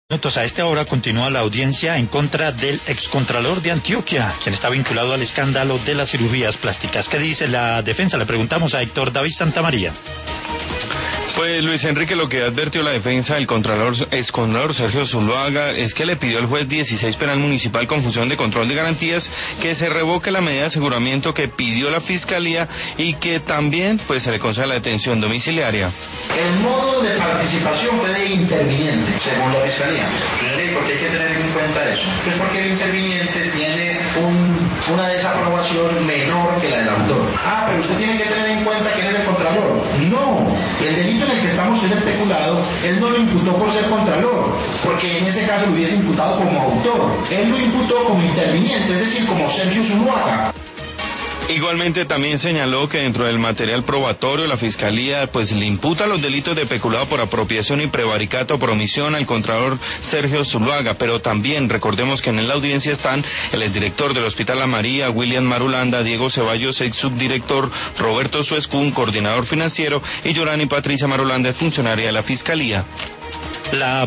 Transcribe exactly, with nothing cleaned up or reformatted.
Minutos. A esta hora continúa la audiencia en contra del excontralor de Antioquia, quien está vinculado al escándalo de las cirugías plásticas. ¿Qué dice la defensa? Le preguntamos a Héctor David Santamaría. Pues Luis Enrique, lo que advirtió la defensa del contralor, excontralor Sergio Zuluaga es que le pidió al juez dieciséis penal municipal con función de control de garantías que se revoque la medida de aseguramiento que pidió la fiscalía y que también pues se le conceda la detención domiciliaria. El modo de participación fue de interviniente, según la fiscalía. ¿Por qué hay que tener en cuenta eso? Pues porque el interviniente tiene un, una desaprobación menor que la del autor. Ah, pero usted tiene que tener en cuenta quién es el contralor. No, el delito en el que estamos, que es el peculado, él no lo imputó por ser contralor, porque en ese caso lo hubiese imputado como autor. Él lo imputó como interviniente, es decir, como Sergio Zuluaga. Igualmente también señaló que dentro del material probatorio la fiscalía pues le imputa los delitos de peculado por apropiación y prevaricato por omisión al contralor Sergio Zuluaga, pero también recordemos que en la audiencia están el exdirector del Hospital La María, William Marulanda, Diego Ceballos, ex subdirector, Roberto Suescún, coordinador financiero, y Yorani Patricia Marulanda, funcionaria de la fiscalía. La